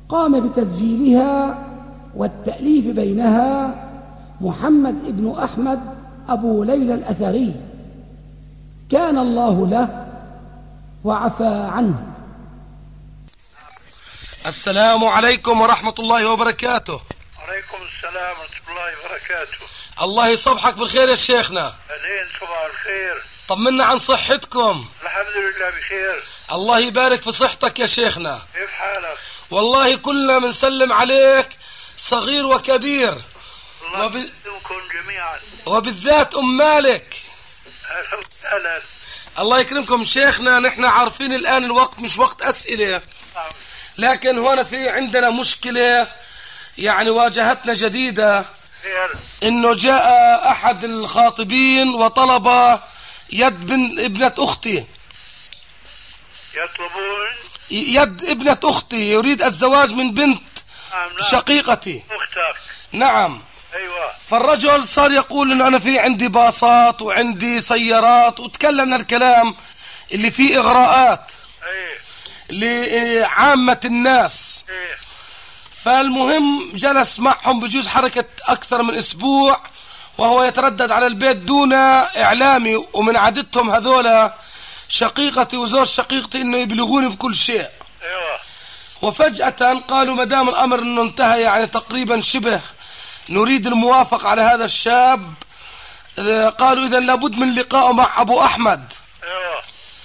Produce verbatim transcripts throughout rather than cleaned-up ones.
قام بتسجيلها والتأليف بينها محمد ابن أحمد أبو ليلى الأثري، كان الله له وعفى عنه. السلام عليكم ورحمة الله وبركاته. عليكم السلام ورحمة الله وبركاته. الله يصبحك بالخير يا شيخنا. أهلين، صباح الخير. طمنا عن صحتكم. الحمد لله بخير. الله يبارك في صحتك يا شيخنا. كيف حالك؟ والله كلنا بنسلم عليك صغير وكبير، الله وب... يسلمكم جميعا، وبالذات أم مالك. أهلا وسهلا. الله يكرمكم شيخنا. نحن عارفين الآن الوقت مش وقت أسئلة، لكن هنا في عندنا مشكلة يعني واجهتنا جديدة، خير. إنه جاء أحد الخاطبين وطلب يد بن ابنة أختي. يطلبون يد ابنة أختي، يريد الزواج من بنت نعم. شقيقتي. أختك. نعم. أيوة. فالرجل صار يقول إنه أنا في عندي باصات وعندي سيارات، وتكلمنا الكلام اللي فيه إغراءات أيه. لعامة الناس. أيه. فالمهم جلس معهم بجوز حركة أكثر من أسبوع، وهو يتردد على البيت دون إعلامي، ومن عادتهم هذولا شقيقتي وزوج شقيقتي إنه يبلغوني بكل شيء. أيوة. وفجأة قالوا ما دام الأمر إنه انتهى يعني تقريبا شبه نريد الموافقة على هذا الشاب، قالوا إذا لابد من لقائه مع أبو أحمد. أيوة.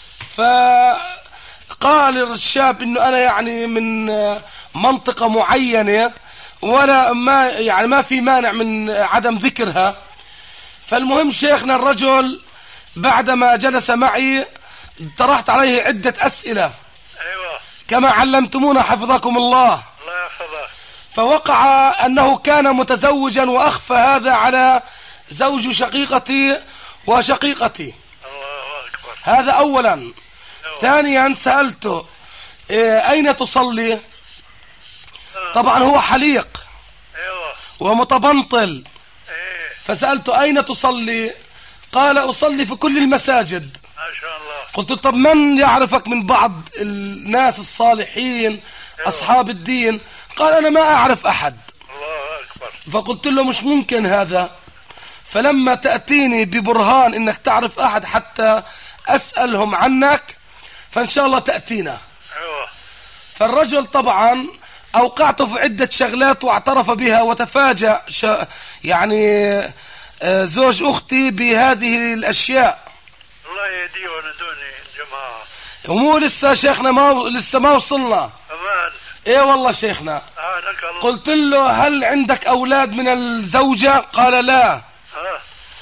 فقال الشاب إنه أنا يعني من منطقة معينة ولا ما يعني ما في مانع من عدم ذكرها. فالمهم شيخنا الرجل بعدما جلس معي طرحت عليه عدة أسئلة. أيوة. كما علمتمونا حفظكم الله. الله يحفظك. فوقع أنه كان متزوجا وأخفى هذا على زوج شقيقتي وشقيقتي. الله أكبر. هذا أولا. أيوة. ثانيا سألته أين تصلي؟ طبعا هو حليق. أيوة. ومتبنطل. أيه. فسألته أين تصلي؟ قال أصلي في كل المساجد. ما شاء الله. قلت له طب من يعرفك من بعض الناس الصالحين؟ أيوة. أصحاب الدين؟ قال أنا ما أعرف أحد. الله أكبر. فقلت له مش ممكن هذا، فلما تأتيني ببرهان إنك تعرف أحد حتى أسألهم عنك فإن شاء الله تأتينا. أيوة. فالرجل طبعا أوقعته في عدة شغلات واعترف بها، وتفاجأ يعني زوج أختي بهذه الأشياء. الله يهديهم دوني الجماعة. ومو لسه شيخنا ما لسه ما وصلنا. أمان. ايه والله شيخنا. الله. قلت له هل عندك أولاد من الزوجة؟ قال لا. ها.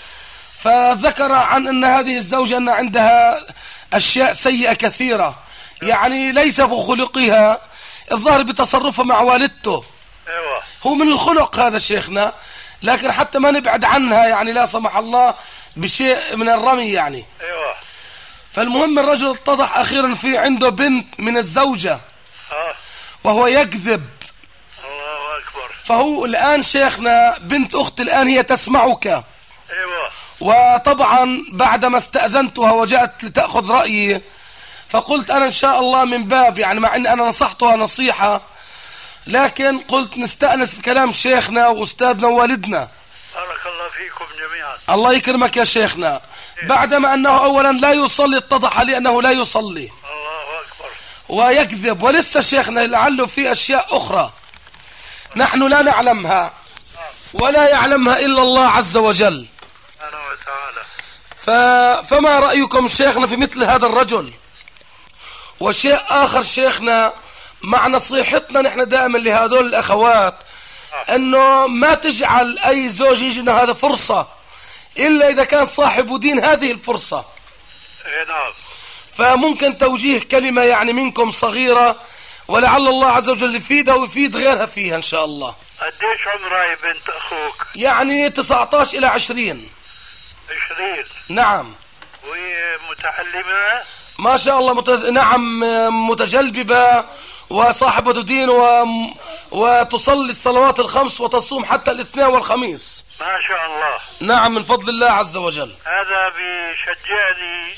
فذكر عن أن هذه الزوجة أن عندها أشياء سيئة كثيرة، يعني ليس بخلقها، الظاهر بتصرفه مع والدته. أيوة. هو من الخلق هذا شيخنا، لكن حتى ما نبعد عنها يعني لا سمح الله بشيء من الرمي يعني. أيوة. فالمهم الرجل اتضح أخيرا في عنده بنت من الزوجة. ها. وهو يكذب. الله أكبر. فهو الآن شيخنا بنت أخت الآن هي تسمعك. أيوة. وطبعا بعدما استأذنتها وجاءت لتأخذ رأيي فقلت أنا إن شاء الله من باب يعني مع أن أنا نصحتها نصيحة، لكن قلت نستأنس بكلام شيخنا وأستاذنا ووالدنا. بارك الله فيكم جميعا. الله يكرمك يا شيخنا. بعدما أنه أولا لا يصلي اتضح لي أنه لا يصلي. الله أكبر. ويكذب، ولسه شيخنا لعله في أشياء أخرى نحن لا نعلمها ولا يعلمها إلا الله عز وجل. أنا وتعالى. ف... فما رأيكم شيخنا في مثل هذا الرجل؟ وشيء آخر شيخنا مع نصيحتنا نحن دائما لهذول الأخوات أنه ما تجعل أي زوج يجينا هذا فرصة إلا إذا كان صاحب دين هذه الفرصة. إيه نعم. فممكن توجيه كلمة يعني منكم صغيرة ولعل الله عز وجل يفيدها ويفيد غيرها فيها إن شاء الله. قديش عمرها بنت أخوك؟ يعني تسعة عشر إلى عشرين. عشرين. نعم. وهي متعلمة؟ ما شاء الله متز... نعم متجلببة وصاحبة دين و... وتصلي الصلوات الخمس وتصوم حتى الاثنين والخميس. ما شاء الله. نعم من فضل الله عز وجل. هذا بيشجعني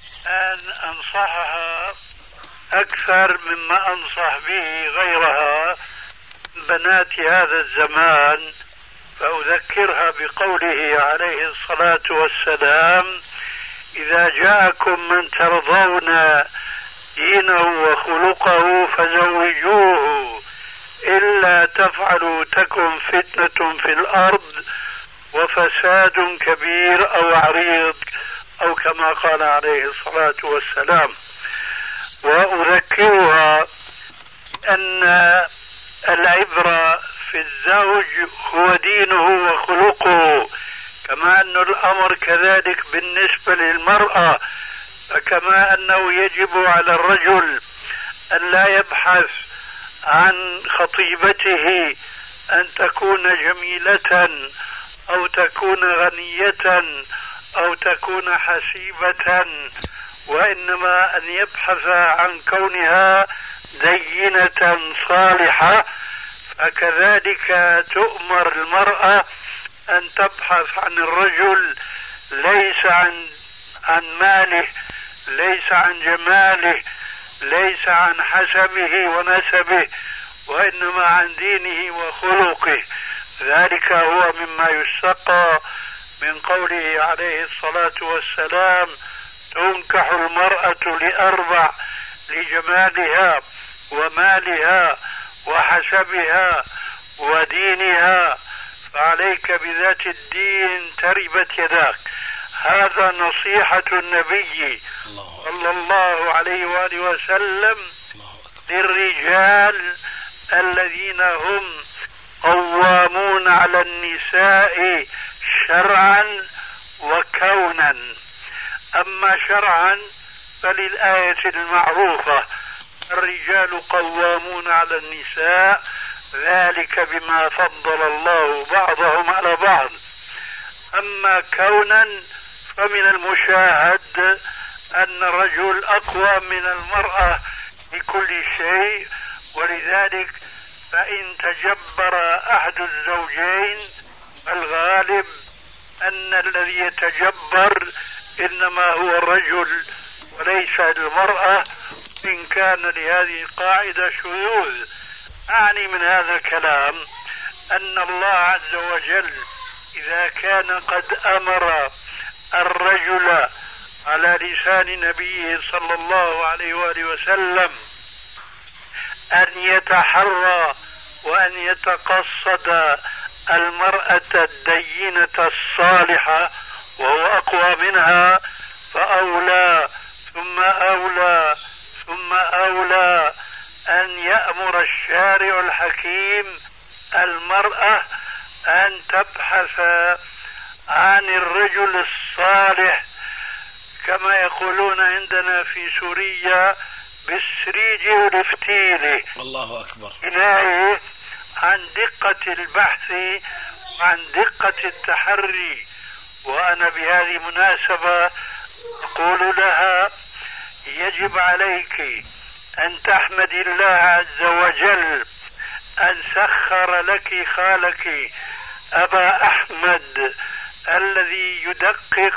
أن أنصحها أكثر مما أنصح به غيرها بنات هذا الزمان فأذكرها بقوله عليه الصلاة والسلام: إذا جاءكم من ترضون دينه وخلقه فزوجوه، إلا تفعلوا تكن فتنة في الأرض وفساد كبير أو عريض، أو كما قال عليه الصلاة والسلام. وأذكرها أن العبرة في الزوج هو دينه وخلقه، كما أن الأمر كذلك بالنسبة للمرأة، فكما أنه يجب على الرجل أن لا يبحث عن خطيبته أن تكون جميلة أو تكون غنية أو تكون حسيبة، وإنما أن يبحث عن كونها دينة صالحة. فكذلك تؤمر المرأة أن تبحث عن الرجل ليس عن عن ماله، ليس عن جماله، ليس عن حسبه ونسبه، وإنما عن دينه وخلقه. ذلك هو مما يستقى من قوله عليه الصلاة والسلام: تنكح المرأة لأربع: لجمالها ومالها وحسبها ودينها، فعليك بذات الدين تربت يداك. هذا نصيحة النبي صلى الله عليه وآله وسلم للرجال الذين هم قوامون على النساء شرعا وكونا. أما شرعا فللآية المعروفة: الرجال قوامون على النساء، ذلك بما فضل الله بعضهم على بعض. أما كونا فمن المشاهد أن الرجل أقوى من المرأة لكل شيء، ولذلك فإن تجبر أحد الزوجين الغالب أن الذي يتجبر إنما هو الرجل وليس المرأة، إن كان لهذه القاعدة شذوذ. أعني من هذا الكلام أن الله عز وجل إذا كان قد أمر الرجل على لسان نبيه صلى الله عليه وآله وسلم أن يتحرى وأن يتقصد المرأة الدينة الصالحة وهو أقوى منها، فأولى ثم أولى ثم أولى أن يأمر الشارع الحكيم المرأة أن تبحث عن الرجل الصالح، كما يقولون عندنا في سوريا بالسريج والفتيل. الله أكبر. إلهي عن دقة البحث وعن دقة التحري. وأنا بهذه المناسبة أقول لها: يجب عليك أن تحمدي الله عز وجل أن سخر لك خالك أبا أحمد الذي يدقق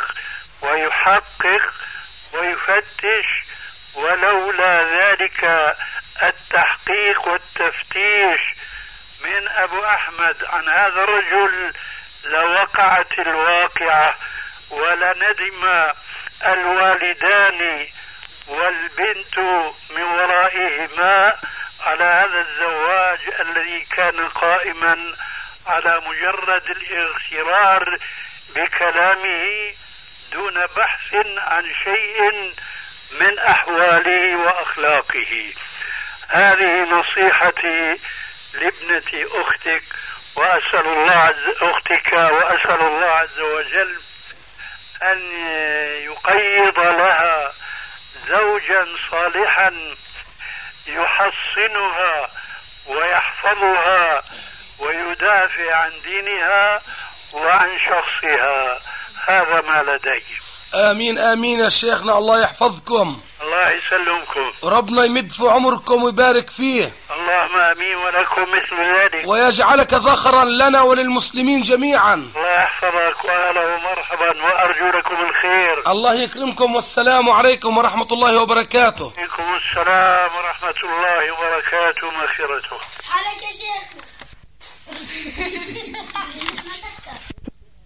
ويحقق ويفتش، ولولا ذلك التحقيق والتفتيش من أبو أحمد عن هذا الرجل لوقعت الواقعة، ولندم الوالدان والبنت من ورائهما على هذا الزواج الذي كان قائما على مجرد الاغترار بكلامه دون بحث عن شيء من أحواله وأخلاقه. هذه نصيحتي لابنة أختك، وأسأل الله عز أختك وأسأل الله عز وجل أن يقيض لها زوجا صالحا يحصنها ويحفظها ويدافع عن دينها وعن شخصها. هذا ما لدي. آمين آمين يا شيخنا، الله يحفظكم. الله يسلمكم. ربنا يمد في عمركم ويبارك فيه. اللهم آمين ولكم مثل ذلك. ويجعلك ذخرا لنا وللمسلمين جميعا. الله يحفظك وأهلا ومرحبا. مرحبا وأرجو لكم الخير. الله يكرمكم، والسلام عليكم ورحمة الله وبركاته. عليكم السلام ورحمة الله وبركاته ومغفرته. حالك يا شيخنا.